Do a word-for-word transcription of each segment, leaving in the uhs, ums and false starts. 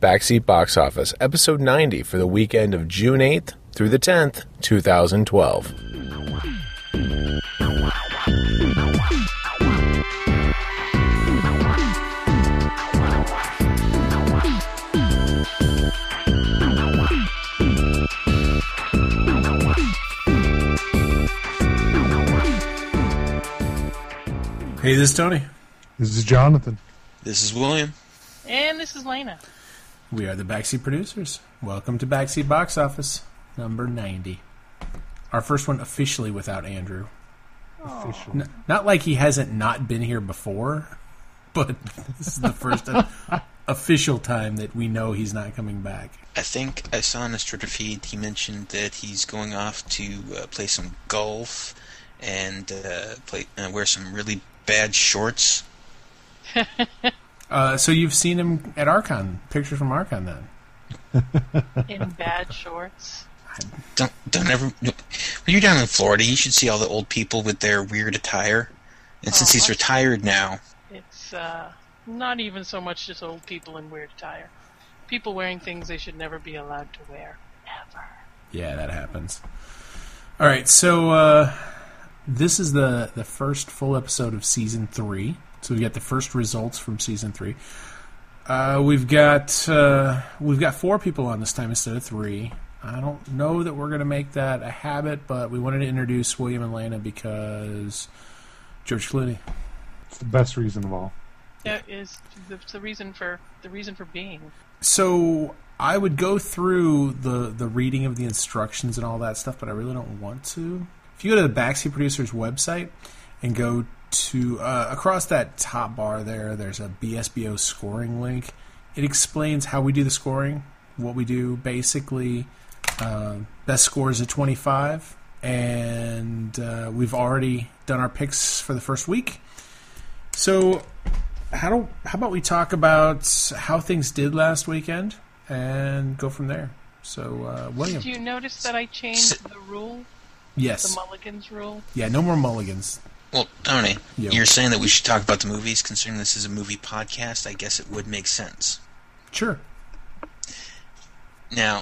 Backseat Box Office, episode ninety for the weekend of June eighth through the tenth, twenty twelve. Hey, this is Tony. This is Jonathan. This is William. And this is Lena. We are the Backseat Producers. Welcome to Backseat Box Office, number ninety. Our first one officially without Andrew. Officially. N- not like he hasn't not been here before, but this is the first uh, official time that we know he's not coming back. I think I saw on his Twitter feed he mentioned that he's going off to uh, play some golf and uh, play uh, wear some really bad shorts. uh, so you've seen him at Archon. Pictures from Archon, then. In bad shorts. Don't don't ever. When you're down in Florida, you should see all the old people with their weird attire. And since Oh, he's what? retired now, It's uh, not even so much just old people in weird attire. People wearing things they should never be allowed to wear. Ever. Yeah, that happens. All right, so uh, this is the, the first full episode of Season three. So we've got the first results from Season three. Uh, we've got uh, we've got four people on this time instead of three. I don't know that we're going to make that a habit, but we wanted to introduce William and Lena because George Clooney. It's the best reason of all. That is the, the reason for the reason for being. So I would go through the, the reading of the instructions and all that stuff, but I really don't want to. If you go to the Backseat Producers website and go to uh, across that top bar there, there's a B S B O scoring link. It explains how we do the scoring, what we do. Basically, uh, best score is a twenty-five, and uh, we've already done our picks for the first week. So how do how about we talk about how things did last weekend and go from there? So, uh, William. Did you notice that I changed the rule? Yes. The Mulligans rule? Yeah, no more mulligans. well, Tony, Yo. you're saying that we should talk about the movies. Considering this is a movie podcast, I guess it would make sense. Sure. Now,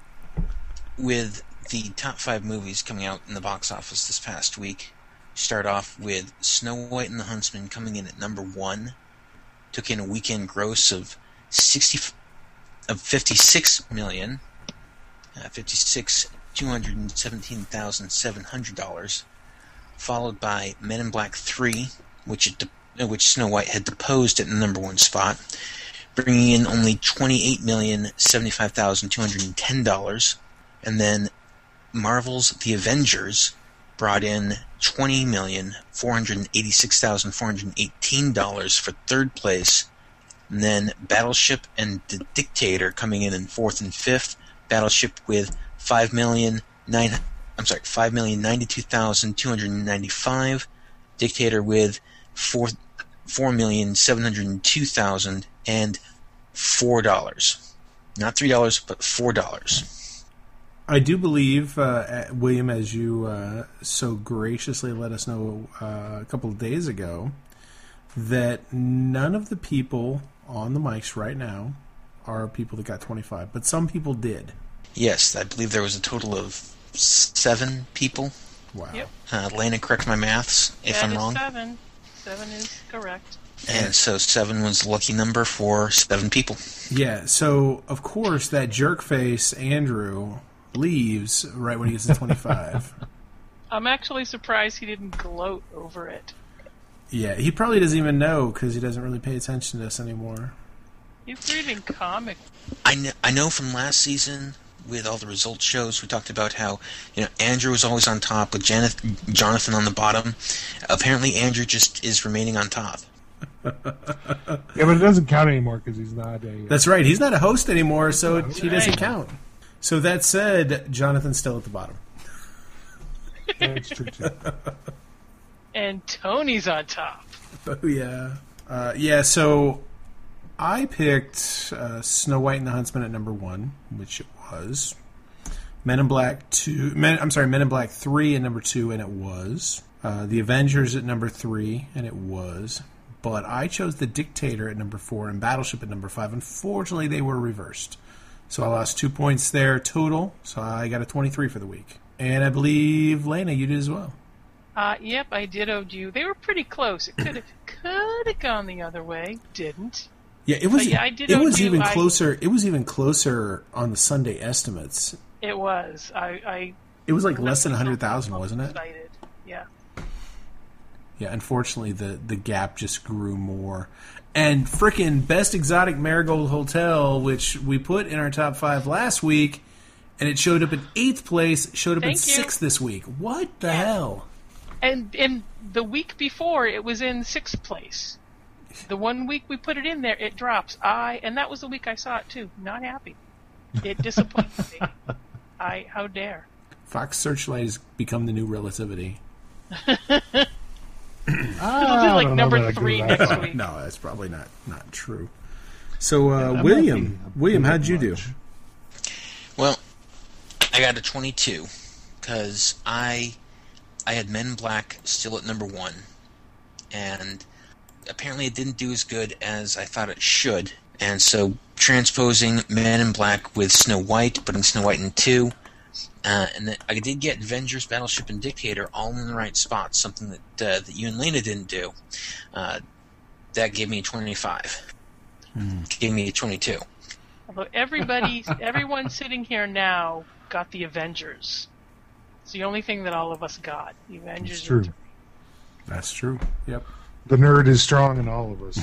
with the top five movies coming out in the box office this past week, start off with Snow White and the Huntsman coming in at number one. Took in a weekend gross of sixty of fifty-six million, uh, fifty-six two hundred seventeen thousand seven hundred dollars, followed by Men in Black three, which it de- uh, which Snow White had deposed at the number one spot, bringing in only twenty-eight million seventy-five thousand two hundred ten dollars, and then Marvel's The Avengers brought in twenty million four hundred eighty-six thousand four hundred eighteen dollars for third place, and then Battleship and The Dictator coming in in fourth and fifth. Battleship with five million nine, I'm sorry, five million ninety-two thousand two hundred ninety-five. Dictator with four four million seven hundred two thousand and four dollars, not three dollars, but four dollars. I do believe, uh, William, as you uh, so graciously let us know uh, a couple of days ago, that none of the people on the mics right now are people that got twenty-five, but some people did. Yes, I believe there was a total of seven people. Wow. Yep. Uh, Lena, correct my maths if That I'm is wrong. seven. Seven is correct. And so seven was the lucky number for seven people. Yeah, so, of course, that jerkface Andrew leaves right when he gets to twenty-five. I'm actually surprised he didn't gloat over it. Yeah, he probably doesn't even know because he doesn't really pay attention to us anymore. He's reading comic. I know, I know from last season with all the results shows, we talked about how, you know, Andrew was always on top with Janet, Jonathan on the bottom. Apparently Andrew just is remaining on top. Yeah, but it doesn't count anymore because he's not a... That's right, he's not a host anymore, so he doesn't Right. count. So that said, Jonathan's still at the bottom. That's true, too. And Tony's on top. Oh, yeah. Uh, yeah, so I picked uh, Snow White and the Huntsman at number one, which it was. Men in Black two. Men, I'm sorry, Men in Black three at number two, and it was. Uh, the Avengers at number three, and it was. but I chose The Dictator at number four and Battleship at number five. Unfortunately, they were reversed. So I lost two points there total, so I got a twenty-three for the week. And I believe, Lena, you did as well. Uh, yep, I dittoed you. They were pretty close. It could have could have gone the other way. Didn't. Yeah, it was. But yeah, I it dittoed was you. even I- closer. It was even closer on the Sunday estimates. It was. I. I It was like less than a hundred thousand, wasn't it? Excited. Yeah. Yeah. Unfortunately, the the gap just grew more. And frickin' Best Exotic Marigold Hotel, which we put in our top five last week, and it showed up in eighth place, showed up in Thank you. sixth this week. What the Yeah. hell? And and the week before, it was in sixth place. The one week we put it in there, it drops. I and that was the week I saw it too. Not happy. It disappointed me. I how dare. Fox Searchlight has become the new Relativity. It'll be I like don't know number that I agree three with that. next week. No, that's probably not not true. So, uh, That might William, be a William, bit how'd you do? much. Well, I got a twenty-two because I I had Men in Black still at number one, and apparently it didn't do as good as I thought it should. And so transposing Men in Black with Snow White, putting Snow White in two, uh, and then I did get Avengers, Battleship, and Dictator all in the right spots, something that uh, that you and Lena didn't do. Uh, that gave me a twenty-five. Gave me a twenty-two. Although everybody, everyone sitting here now got the Avengers. It's the only thing that all of us got. The Avengers. It's true. and- That's true. Yep. The nerd is strong in all of us.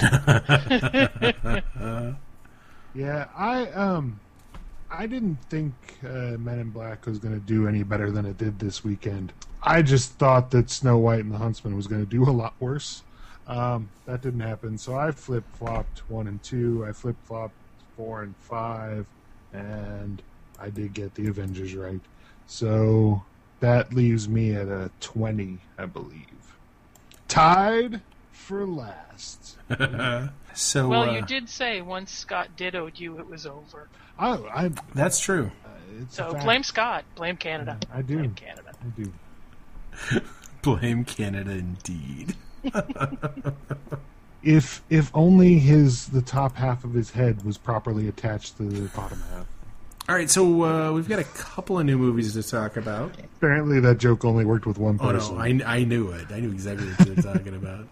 Yeah, I um, I didn't think uh, Men in Black was going to do any better than it did this weekend. I just thought that Snow White and the Huntsman was going to do a lot worse. Um, that didn't happen, so I flip flopped one and two. I flip flopped four and five, and I did get the Avengers right. So that leaves me at a twenty, I believe. Tied for last. So Well, uh, you did say once Scott dittoed you, it was over. Oh, I. that's true. Uh, it's a So fact. blame Scott. Blame Canada. I do. Blame Canada. I do. Blame Canada, indeed. If if only his the top half of his head was properly attached to the bottom half. All right, so uh, we've got a couple of new movies to talk about. Apparently, that joke only worked with one Oh person. no, I, I knew it. I knew exactly what you were talking about.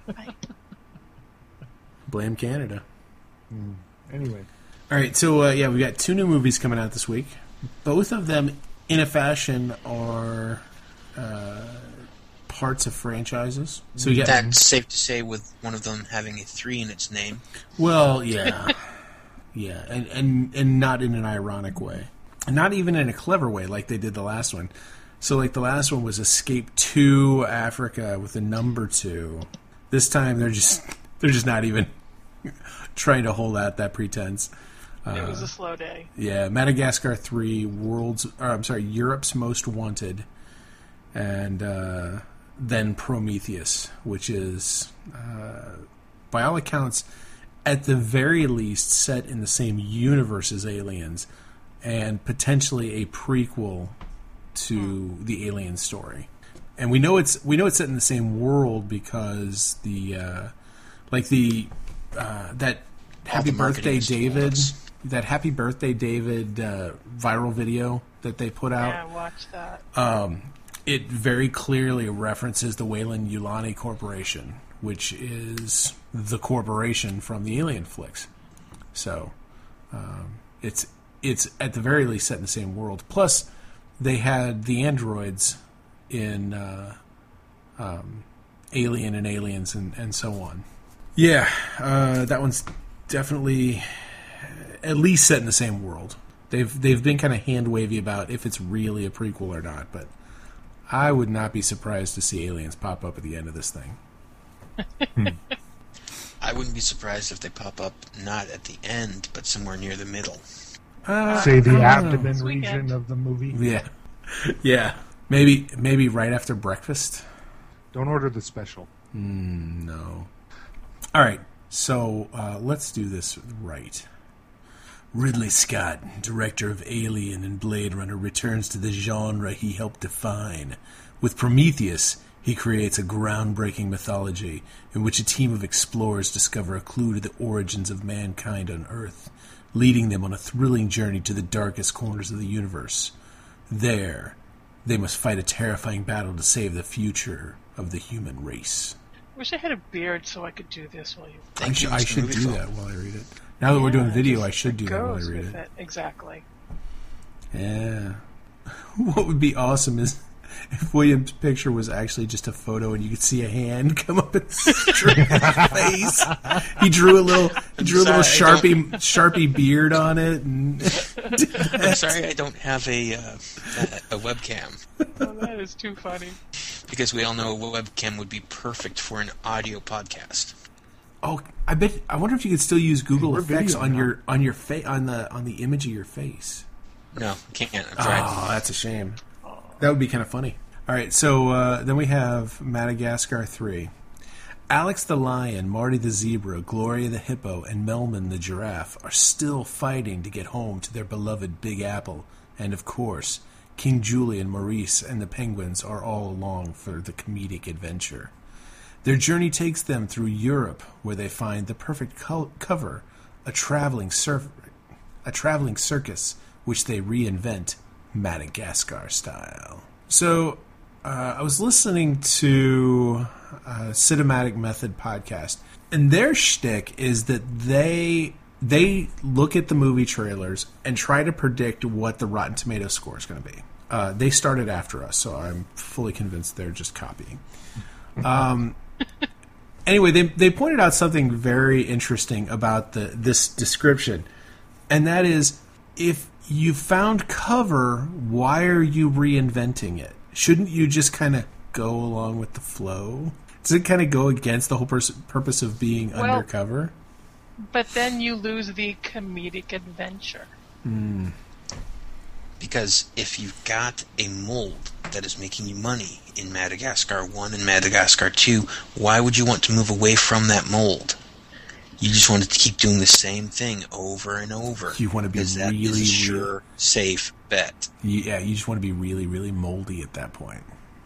Blame Canada. Anyway, All right, so uh, yeah, we've got two new movies coming out this week. Both of them, in a fashion, are uh, parts of franchises. So you got That's safe to say with one of them having a three in its name. well, yeah, yeah, and, and and not in an ironic way, and not even in a clever way like they did the last one. So like the last one was Escape to Africa with the number two. This time they're just they're just not even trying to hold out that pretense. It was a slow day. Yeah, Madagascar three, world's or I'm sorry, Europe's Most Wanted, and uh, then Prometheus, which is uh, by all accounts, at the very least, set in the same universe as Aliens, and potentially a prequel to the Alien story. And we know it's we know it's set in the same world because the uh, like the uh, that Happy the marketing Birthday is David flawless. that Happy Birthday David uh, viral video that they put out. Yeah, watch that. Um, it very clearly references the Weyland Yulani Corporation, which is the corporation from the Alien flicks. So um, it's it's at the very least set in the same world. Plus, they had the androids in uh, um, Alien and Aliens and, and so on. Yeah, uh, that one's definitely at least set in the same world. They've they've been kind of hand wavy about if it's really a prequel or not, but I would not be surprised to see aliens pop up at the end of this thing. I wouldn't be surprised if they pop up not at the end, but somewhere near the middle. Uh, say the I don't know. abdomen This region weekend. of the movie. Yeah, yeah. Maybe maybe right after breakfast. Don't order the special. No. All right, so uh, let's do this right. Ridley Scott, director of Alien and Blade Runner, returns to the genre he helped define with Prometheus, He creates a groundbreaking mythology in which a team of explorers discover a clue to the origins of mankind on Earth, leading them on a thrilling journey to the darkest corners of the universe. There, they must fight a terrifying battle to save the future of the human race. Wish I had a beard so I could do this while you. I, sh- I should do that while I read it. Now that yeah, we're doing video, I should do that while I goes read with it. it. Exactly. Yeah. What would be awesome is if William's picture was actually just a photo and you could see a hand come up and straight in his face. He drew a little, he drew a little Sharpie Sharpie beard on it. And I'm sorry, I don't have a uh, a, a webcam. Oh, that is too funny. Because we all know a webcam would be perfect for an audio podcast. Oh, I bet. I wonder if you could still use Google We're Effects video on now. your on your fa- on the on the image of your face. No, can't. I've tried. Oh, that's a shame. That would be kind of funny. All right, so uh, then we have Madagascar three. Alex the lion, Marty the zebra, Gloria the hippo, and Melman the giraffe are still fighting to get home to their beloved Big Apple. And of course, King Julian, Maurice, and the penguins are all along for the comedic adventure. Their journey takes them through Europe, where they find the perfect co- cover, a traveling surf- a traveling circus, which they reinvent Madagascar style. So, uh, I was listening to a Cinematic Method podcast, and their shtick is that they they look at the movie trailers and try to predict what the Rotten Tomatoes score is going to be. Uh, they started after us, so I'm fully convinced they're just copying. Um, anyway, they they pointed out something very interesting about the this description, and that is, if you found cover, why are you reinventing it? Shouldn't you just kind of go along with the flow? Does it kind of go against the whole pers- purpose of being Well, undercover? But then you lose the comedic adventure. Mm. Because if you've got a mold that is making you money in Madagascar one and Madagascar two, why would you want to move away from that mold? You just want to keep doing the same thing over and over. You want to be because that really, is a really- sure, safe bet. You, yeah, you just want to be really, really moldy at that point.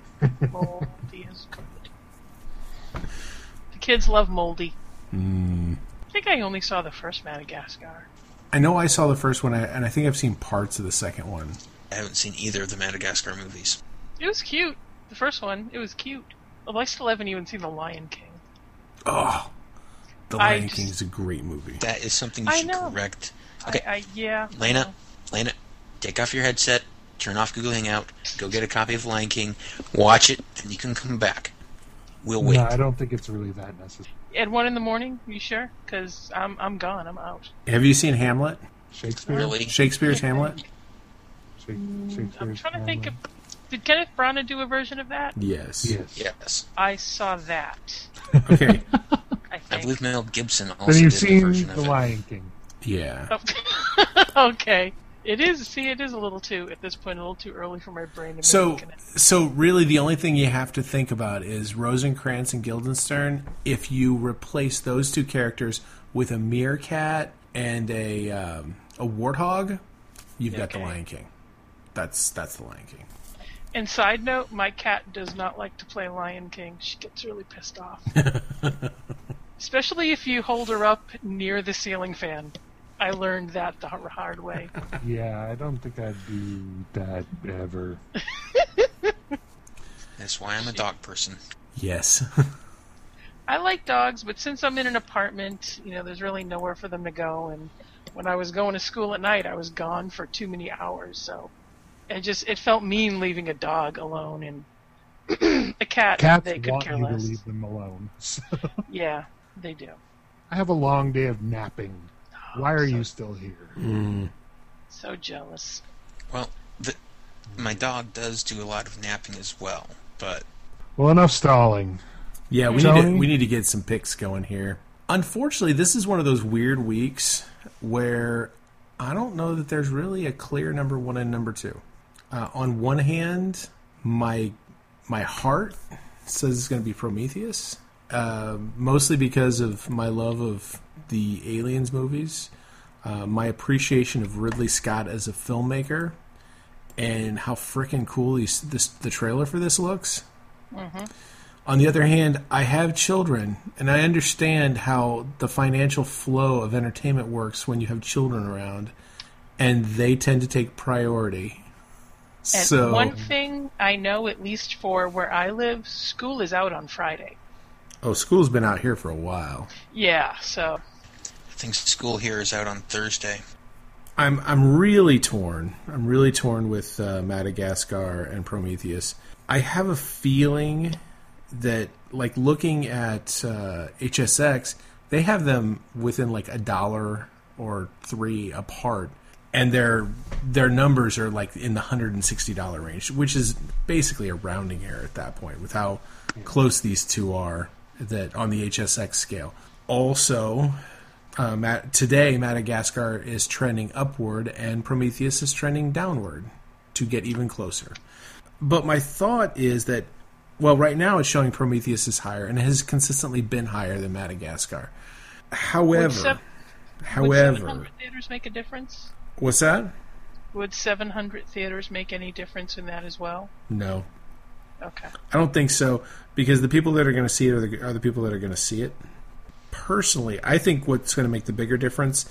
Moldy is good. The kids love Moldy. Mm. I think I only saw the first Madagascar. I know I saw the first one, and I think I've seen parts of the second one. I haven't seen either of the Madagascar movies. It was cute. The first one, it was cute. Although I still haven't even seen The Lion King. Oh, The I Lion just- King is a great movie. That is something you I should know. correct. Okay, I, I, yeah. Lena, Lena, take off your headset, turn off Google Hangout, go get a copy of Lion King, watch it, and you can come back. We'll wait. No, I don't think it's really that necessary. At one in the morning, you sure? Because I'm I'm gone. I'm out. Have you seen Hamlet? Shakespeare? Really? Shakespeare's Hamlet? Shake, I'm Shakespeare's trying to think of. Hamlet. Did Kenneth Branagh do a version of that? Yes. Yes. Yes. I saw that. Okay. I I think. believe Mel Gibson also Then you've did a seen version The of it. Lion King. Yeah. Oh. Okay. It is. See, it is a little too at this point. A little too early for my brain to So, make it. so really, the only thing you have to think about is Rosencrantz and Guildenstern. If you replace those two characters with a meerkat and a um, a warthog, you've got the Okay. Lion King. That's that's the Lion King. And side note, my cat does not like to play Lion King. She gets really pissed off. Especially if you hold her up near the ceiling fan. I learned that the hard way. Yeah, I don't think I'd do that ever. That's why I'm a dog person. Yes. I like dogs, but since I'm in an apartment, you know, there's really nowhere for them to go. And when I was going to school at night, I was gone for too many hours. So it just it felt mean leaving a dog alone. And a cat, Cats they could want care you to less. leave them alone. Yeah, they do. I have a long day of napping. Why are so, you still here? Mm. so jealous? Well, the, my dog does do a lot of napping as well, but Well, enough stalling. Yeah, we need to Tony? we need to get some picks going here. Unfortunately, this is one of those weird weeks where I don't know that there's really a clear number one and number two. Uh, on one hand, my my heart says it's going to be Prometheus, uh, mostly because of my love of the Aliens movies, uh, my appreciation of Ridley Scott as a filmmaker, and how freaking cool he's, this the trailer for this looks. Mm-hmm. On the other hand, I have children, and I understand how the financial flow of entertainment works when you have children around, and they tend to take priority. And so, one thing I know, at least for where I live, school is out on Friday. Oh, school's been out here for a while. Yeah, so... I think school here is out on Thursday. I'm I'm really torn. I'm really torn with uh, Madagascar and Prometheus. I have a feeling that, like, looking at uh, H S X, they have them within like a dollar or three apart, and their their numbers are like in the one hundred sixty dollars range, which is basically a rounding error at that point with how close these two are that on the H S X scale. Also, um, at, today Madagascar is trending upward and Prometheus is trending downward to get even closer. But my thought is that, well, right now it's showing Prometheus is higher, and it has consistently been higher than Madagascar. However, would seven, however, would seven hundred theaters make a difference? What's that? Would seven hundred theaters make any difference in that as well? No. Okay. I don't think so, because the people that are going to see it are the, are the people that are going to see it. Personally, I think what's going to make the bigger difference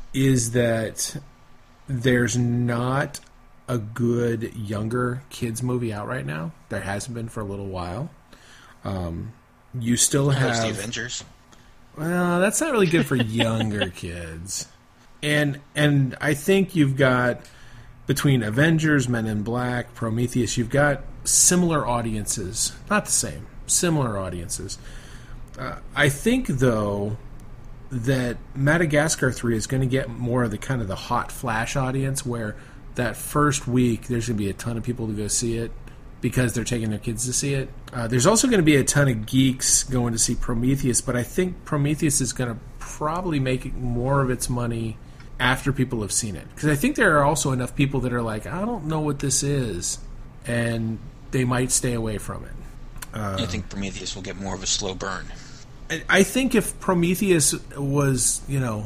is that there's not a good younger kids movie out right now. There hasn't been for a little while. Um, you still have the Avengers. Well, that's not really good for younger kids. And and I think you've got, between Avengers, Men in Black, Prometheus, you've got similar audiences. Not the same. Similar audiences. Uh, I think, though, that Madagascar three is going to get more of the kind of the hot flash audience, where that first week there's going to be a ton of people to go see it because they're taking their kids to see it. Uh, there's also going to be a ton of geeks going to see Prometheus, but I think Prometheus is going to probably make more of its money after people have seen it. Because I think there are also enough people that are like, I don't know what this is, and they might stay away from it. Uh, I think Prometheus will get more of a slow burn. I think if Prometheus was, you know,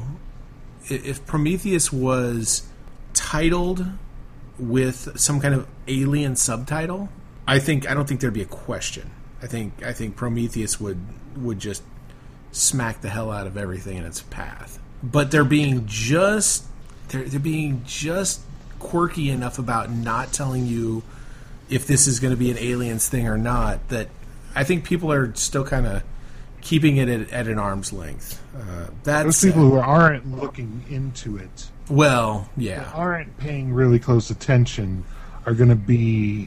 if Prometheus was titled with some kind of alien subtitle, I think I don't think there'd be a question. I think I think Prometheus would would just smack the hell out of everything in its path. But they're being just they're they're being just quirky enough about not telling you if this is going to be an aliens thing or not, that I think people are still kind of keeping it at, at an arm's length. Uh, that's Those people who aren't looking into it, well, yeah, aren't paying really close attention, are going to be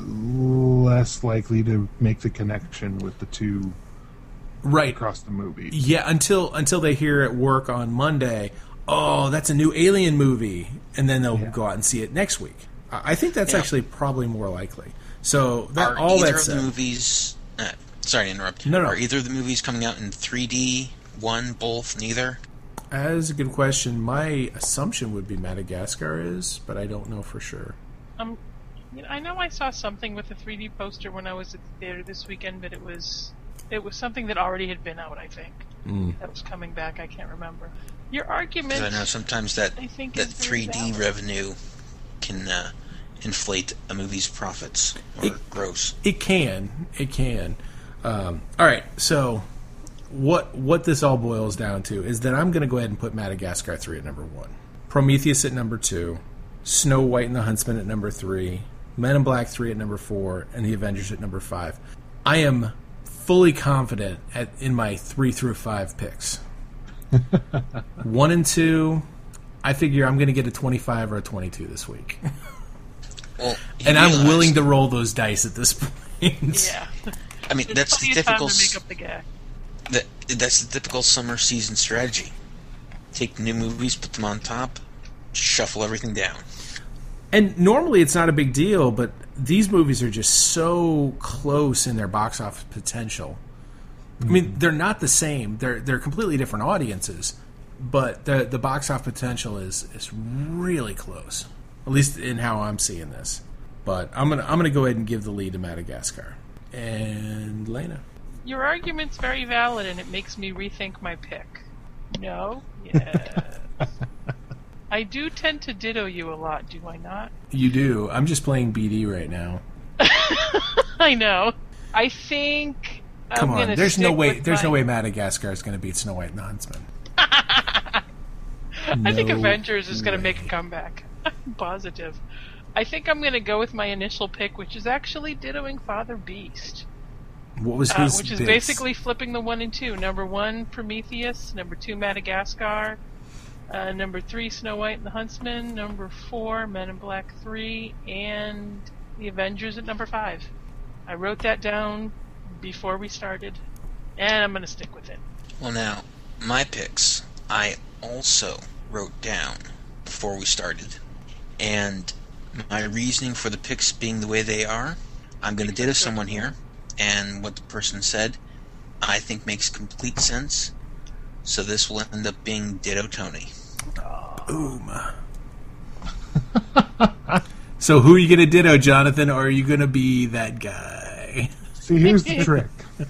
less likely to make the connection with the two right across the movie. Yeah, until until they hear at work on Monday, oh, that's a new Alien movie, and then they'll Yeah. go out and see it next week. I I think that's Yeah. actually probably more likely. So that Are all either that of said, the movies... Uh, sorry to interrupt. No, no. Are either of the movies coming out in three D? One, both, neither? that is a good question. My assumption would be Madagascar is, but I don't know for sure. Um, you know, I know I saw something with a three D poster when I was at the theater this weekend, but it was it was something that already had been out. I think Mm. that was coming back. I can't remember. Your argument. Because I know sometimes that, I think that is very three D valid. revenue can uh, inflate a movie's profits or It- gross. It can. It can. Um, all right. So, what what this all boils down to is that I'm going to go ahead and put Madagascar three at number one, Prometheus at number two, Snow White and the Huntsman at number three, Men in Black three at number four, and The Avengers at number five. I am fully confident at, in my three through five picks. One and two, I figure I'm going to get a twenty-five or a twenty-two this week. Well, you And I'm realize- willing to roll those dice at this point. Yeah. I mean, There's that's the plenty of time typical. to s- make up the gag. That, that's the typical summer season strategy. Take new movies, put them on top, shuffle everything down. And normally it's not a big deal, but these movies are just so close in their box office potential. I mean, they're not the same. They're they're completely different audiences, but the the box office potential is is really close. At least in how I'm seeing this. But I'm gonna I'm gonna go ahead and give the lead to Madagascar. And Lena. Your argument's very valid, and it makes me rethink my pick. No? Yes. I do tend to ditto you a lot, do I not? You do. I'm just playing B D right now. I know. I think. Come I'm on, gonna there's no stick way. with There's my- no way Madagascar is going to beat Snow White and the Huntsman. I think No Avengers is going to way. make a comeback. I'm positive. I think I'm going to go with my initial pick, which is actually dittoing Father Beast. What was Uh, his? which is bits? basically flipping the one and two. Number one, Prometheus. Number two, Madagascar. Uh, number three, Snow White and the Huntsman. Number four, Men in Black three. And the Avengers at number five. I wrote that down before we started, and I'm going to stick with it. Well, now, my picks, I also wrote down before we started. And my reasoning for the picks being the way they are, I'm going to ditto someone here. And what the person said, I think makes complete sense. So this will end up being ditto Tony. Boom. So who are you going to ditto, Jonathan, or are you going to be that guy? See, here's the trick.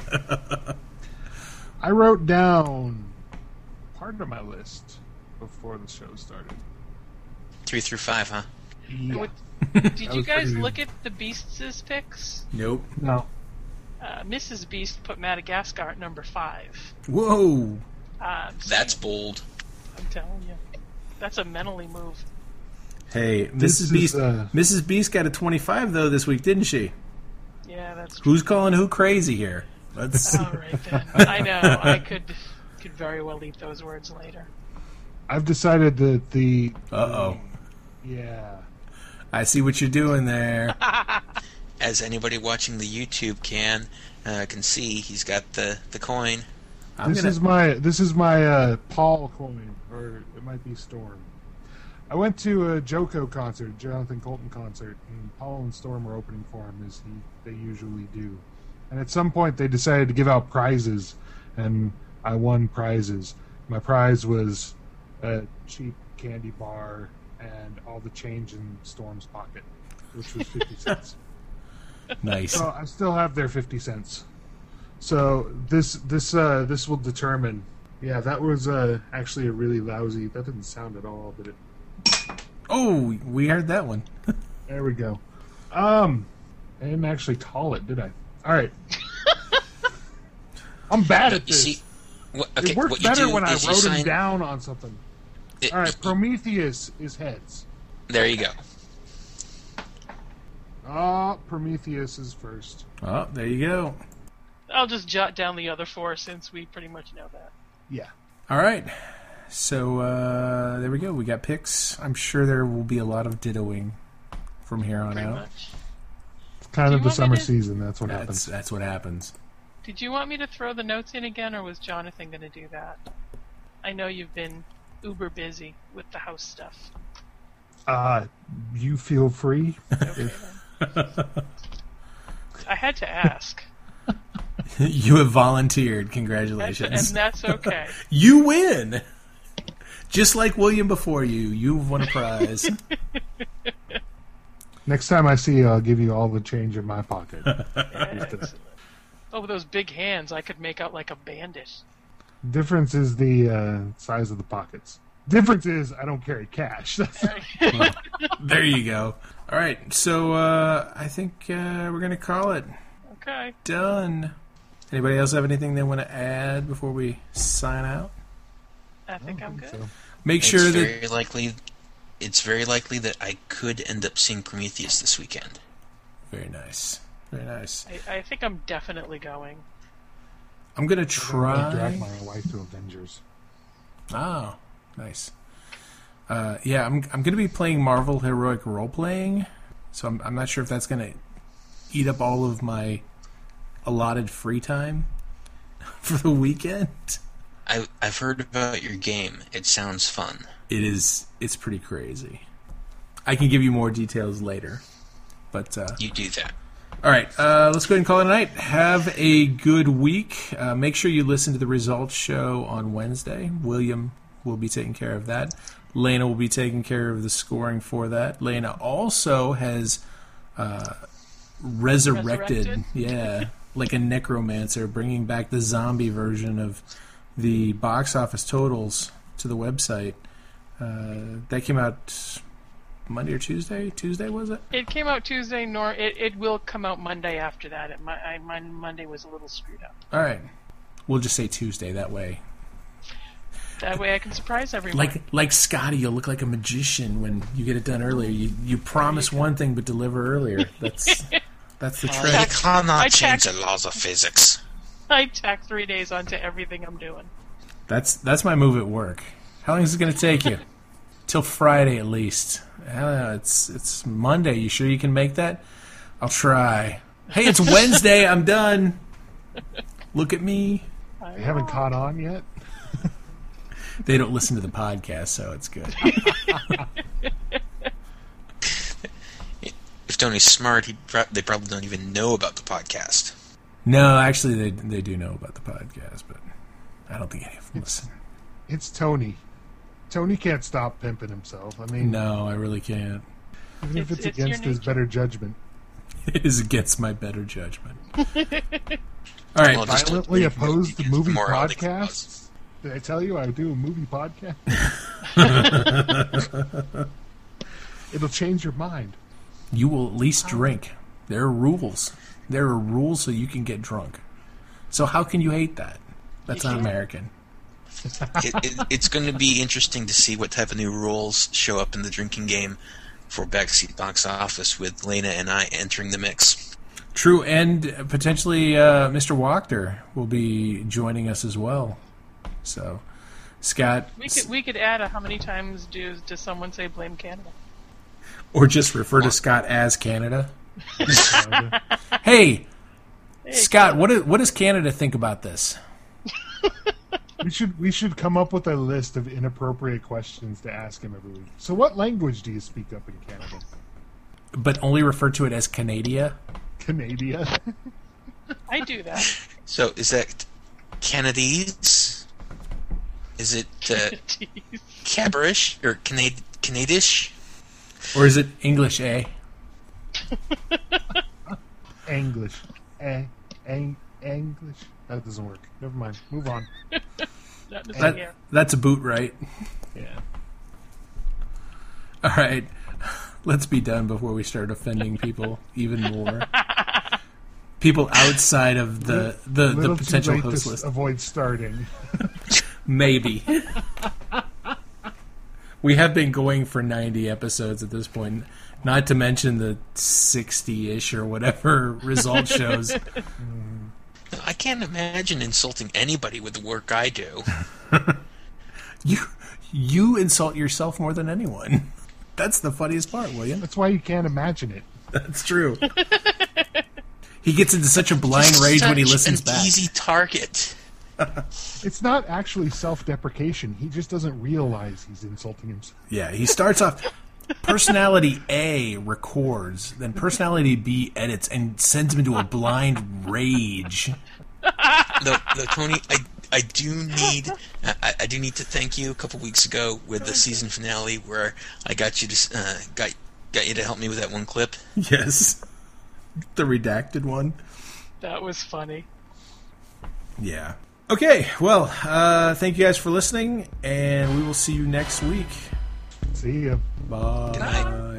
I wrote down part of my list before the show started. Three through five, huh? Yeah. What- Did you was guys pretty- look at the Beasts' picks? Nope. No. Uh, Missus Beast put Madagascar at number five. Whoa. Um, That's bold. I'm telling you. That's a mentally move. Hey, This Missus is, Beast. uh, Missus Beast got a twenty-five though this week, didn't she? Yeah, that's true. Who's calling who crazy here? Let's. All right then. I know. I could could very well eat those words later. I've decided that the. Uh oh. Yeah. I see what you're doing there. As anybody watching the YouTube can uh, can see, he's got the, the coin. I'm this gonna. is my this is my uh, Paul coin, or it might be Storm. I went to a Joko concert, Jonathan Colton concert, and Paul and Storm were opening for him, as he, they usually do. And at some point, they decided to give out prizes, and I won prizes. My prize was a cheap candy bar and all the change in Storm's pocket, which was fifty cents. Nice. So I still have their fifty cents. So this this uh, this will determine. Yeah, that was uh, actually a really lousy. That didn't sound at all, but it. Oh, we heard that one. There we go. Um, I didn't actually call it, did I? All right. I'm bad at You this. see, what, okay, it worked what you better do when I is you wrote them sign- down on something. it- All right, Prometheus is heads. There you go. Ah, Prometheus is first. Oh, there you go. I'll just jot down the other four since we pretty much know that. Yeah. All right. So uh, there we go. We got picks. I'm sure there will be a lot of dittoing from here on Pretty out. much. It's kind Do of you the want me summer to- season. That's what That's happens. that's what happens. Did you want me to throw the notes in again, or was Jonathan going to do that? I know you've been uber busy with the house stuff. Uh, you feel free. Okay, then. I had to ask, You have volunteered. and Congratulations. that's okay. You win. Just like William before you, you've won a prize. Next time I see you, I'll give you all the change in my pocket. Excellent. Oh, with those big hands, I could make out like a bandit. Difference is the uh, size of the pockets. Difference is I don't carry cash. That's There you go. All right. So uh, I think uh, we're going to call it Okay. done. Anybody else have anything they want to add before we sign out? I think I'm good. so. Make sure it's that very likely. It's very likely that I could end up seeing Prometheus this weekend. very nice. Very nice. I, I think I'm definitely going. I'm going to I drag try. my wife to Avengers. Oh, nice. Uh, yeah, I'm I'm going to be playing Marvel Heroic Role Playing, so I'm I'm not sure if that's going to eat up all of my allotted free time for the weekend. I, I've heard about your game. It sounds fun. It is it's pretty crazy. I can give you more details later, but uh, You do that. all right, uh, let's go ahead and call it a night. Have a good week. Uh, make sure you listen to the results show on Wednesday. William will be taking care of that. Lena will be taking care of the scoring for that. Lena also has uh, resurrected, Resurrected? yeah, like a necromancer, bringing back the zombie version of the box office totals to the website. Uh, that came out Monday or Tuesday? Tuesday, was it? It came out Tuesday, nor it, it will come out Monday after that. It, my, I, my Monday was a little screwed up. All right. We'll just say Tuesday, that way. That way I can surprise everyone. Like like Scotty, you'll look like a magician when you get it done earlier. You you promise one thing but deliver earlier. That's that's the trick. I cannot I change checked. the laws of physics. I tack three days onto everything I'm doing. That's that's my move at work. How long is it going to take you? Till Friday at least. Uh, it's it's Monday. You sure you can make that? I'll try. Hey, it's Wednesday. I'm done. Look at me. You haven't caught on yet? They don't listen to the podcast, so it's good. If Tony's smart, he pro- they probably don't even know about the podcast. No, actually, they they do know about the podcast, but I don't think any of them listen. It's Tony. Tony can't stop pimping himself. I mean, No, I really can't. even if It's- it's, it's your against his nature. better judgment. It is against my better judgment. All right. Well, just don't Violently believe opposed to against movie morality podcasts? Did I tell you I do a movie podcast? It'll change your mind. You will at least drink. There are rules. There are rules so you can get drunk. So how can you hate that? That's not American. it, it, it's going to be interesting to see what type of new rules show up in the drinking game for Backseat Box Office with Lena and I entering the mix. True, and potentially uh, Mister Wachter will be joining us as well. So, Scott, We could we could add a how many times do does someone say blame Canada? or just refer to Scott as Canada. Hey, Hey, Scott, what do- what does Canada think about this? We should we should come up with a list of inappropriate questions to ask him every week. So, what language do you speak up in Canada? But only refer to it as Canada. Canada. I do that. So is that Canadese? Is it uh, Jeez. Caberish or Canad- Canadish? Or is it English, eh? English. Eh, eng, English. That doesn't work. Never mind. Move on. Not to say That, here. that's a boot, right? Yeah. All right. Let's be done before we start offending people even more. People outside of the the, the Little potential too late host to list. avoid starting. Maybe. We have been going for ninety episodes at this point, not to mention the sixty-ish or whatever result shows. I can't imagine insulting anybody with the work I do. You you insult yourself more than anyone. That's the funniest part, William. That's why you can't imagine it. That's true. He gets into such a blind rage when he Such listens an back. easy target. It's not actually self-deprecation. He just doesn't realize he's insulting himself. Yeah, he starts off. Personality A records, then personality B edits and sends him into a blind rage. Though, though Tony, I I do need I, I do need to thank you. A couple weeks ago with the season finale, where I got you to uh, got got you to help me with that one clip. Yes. The redacted one. That was funny. Yeah. Okay, well, uh, thank you guys for listening, and we will see you next week. See ya. Bye. Good night.